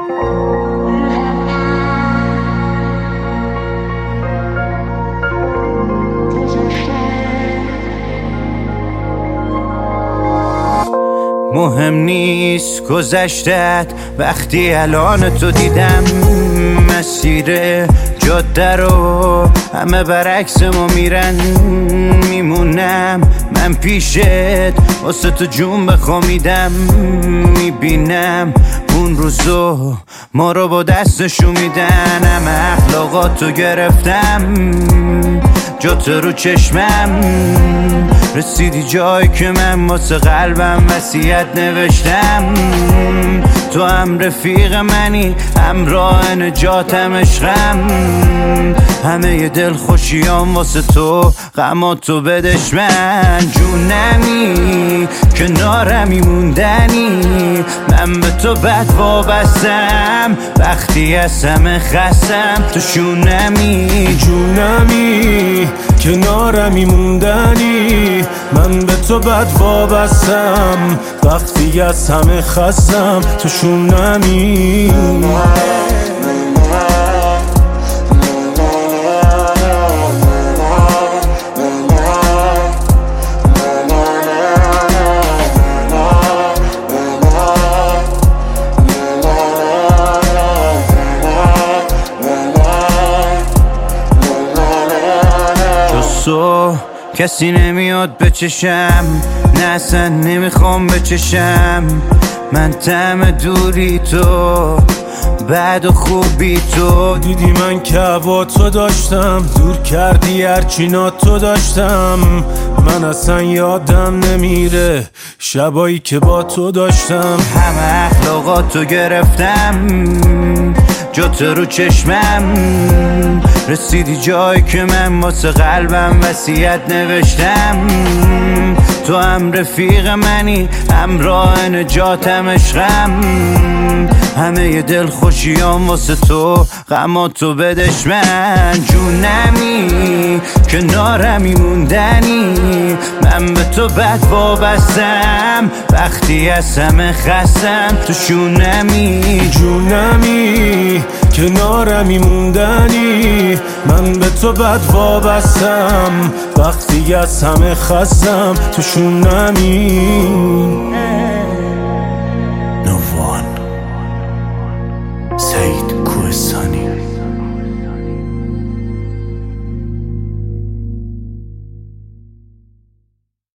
مهم نیست گذشتت وقتی الان تو دیدم، مسیر جاده رو همه برعکس ما میرن، میمونم من پیشت واسه تو جون بخوامیدم، میبینم اون روزو ما رو با دستشو میدن، همه اخلاقاتو گرفتم جات رو چشمم، رسیدی جایی که من واسه قلبم وصیت نوشتم، تو هم رفیق منی همراه نجاتم عشقم، همه ی دل خوشیام واسه تو غماتو بدش من، جونمی کنارمی موندنی، من به تو بد وابستم وقتی از همه خستم، تو شونمی جونمی کنارمی موندنی، من به تو بد وابستم وقتی از همه خستم، تو شونمی تو کسی نمیاد بچشم، نه اصلا نمیخوام بچشم، من طعم دوری تو بعد و خوبی تو، دیدی من که با تو داشتم، دور کردی هرچی تو داشتم، من اصلا یادم نمیره شبایی که با تو داشتم، همه اخلاقاتو گرفتم جات رو چشمم، رسیدی جایی که من واسه قلبم وصیت نوشتم، تو هم رفیق منی همراه نجاتم عشقم، همه ی دل خوشیام واسه تو غماتو بدش من، جونمی کنارمی موندنی، من به تو بد وابستم وقتی از همه خستم، تو شونمی جونمی کنارمی موندنی، من به تو بد وابستم وقتی از همه خستم، تو شونمی